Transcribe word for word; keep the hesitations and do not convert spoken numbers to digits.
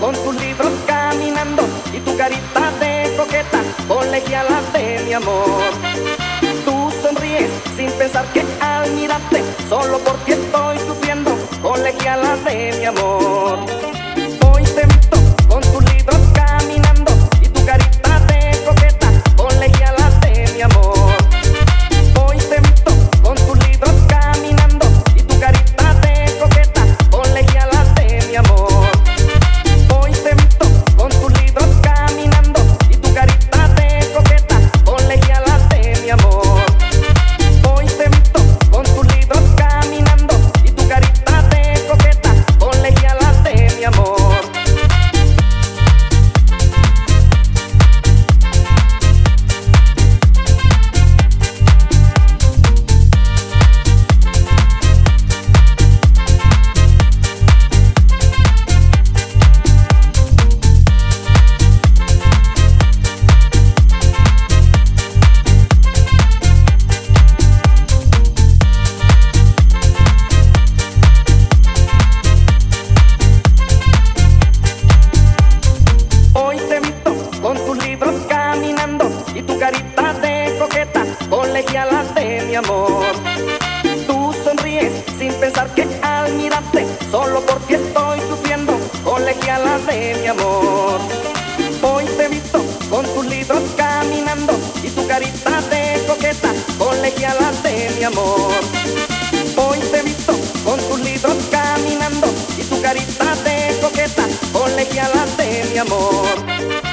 con tus libros caminando y tu carita de coqueta, colegiala de mi amor. Tú sonríes sin pensar que al mirarte solo por ti estoy sufriendo, colegiala de mi amor. Hoy te he visto con tus libros caminando y tu carita de coqueta, colegiala de mi amor. Hoy te he visto con tus libros caminando y tu carita de coqueta, colegiala de mi amor. Hoy te he visto con tus libros caminando y tu carita de coqueta, colegiala de mi amor. Hoy te he visto con tus libros caminando y tu carita de coqueta, colegiala de mi amor. Hoy te he visto con tus libros caminando y tu carita de coqueta, colegiala de mi amor. Tú sonríes sin pensar que al mirarte solo por ti estoy sufriendo, colegiala de mi amor. Hoy te he visto con tus libros caminando y tu carita de coqueta, colegiala de mi amor. Hoy te he visto con tus libros caminando y tu carita de coqueta, colegiala de mi amor.